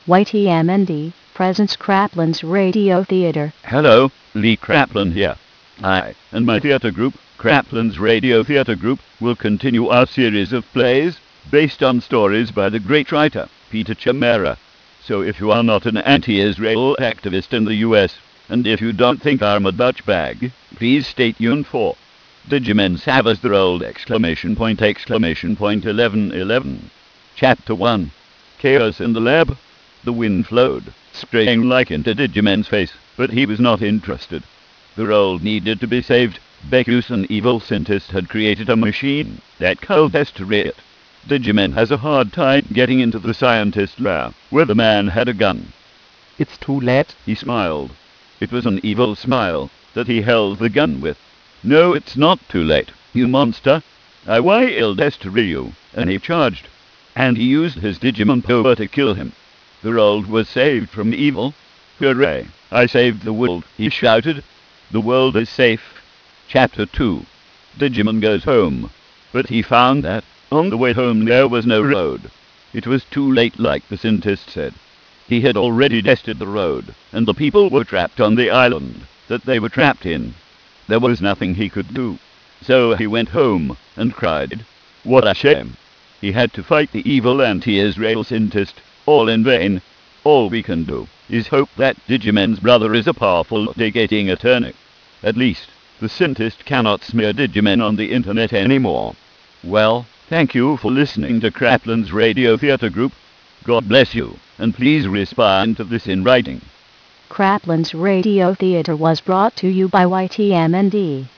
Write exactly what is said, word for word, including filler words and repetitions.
Y T M N D presents Kraplin's Radio Theater. Hello, Lee Kraplin here. I and my theater group, Kraplin's Radio Theater Group, will continue our series of plays based on stories by the great writer, Peter Chimera. So if you are not an anti-Israel activist in the U S, and if you don't think I'm a Dutch bag, please stay tuned for Digimon Savage the Old exclamation point exclamation point eleven eleven. Chapter one. Chaos in the Lab. The wind flowed, spraying like into Digimon's face, but he was not interested. The world needed to be saved. Becus, an evil scientist, had created a machine that could destroy it. Digimon has a hard time getting into the scientist lab, where the man had a gun. It's too late, He smiled. It was an evil smile that he held the gun with. No, it's not too late, you monster. I will destroy you, and he charged. And he used his Digimon power to kill him. The world was saved from evil. Hooray! I saved the world, he shouted. The world is safe. Chapter two. Digimon goes home. But he found that, on the way home there was no road. It was too late, like the scientist said. He had already tested the road, and the people were trapped on the island that they were trapped in. There was nothing he could do. So he went home, and cried. What a shame. He had to fight the evil anti-Israel scientist, all in vain. All we can do is hope that Digimon's brother is a powerful litigating attorney. At least, the scientist cannot smear Digimon on the internet anymore. Well, thank you for listening to Kraplin's Radio Theater Group. God bless you, and please respond to this in writing. Kraplin's Radio Theater was brought to you by Y T M N D.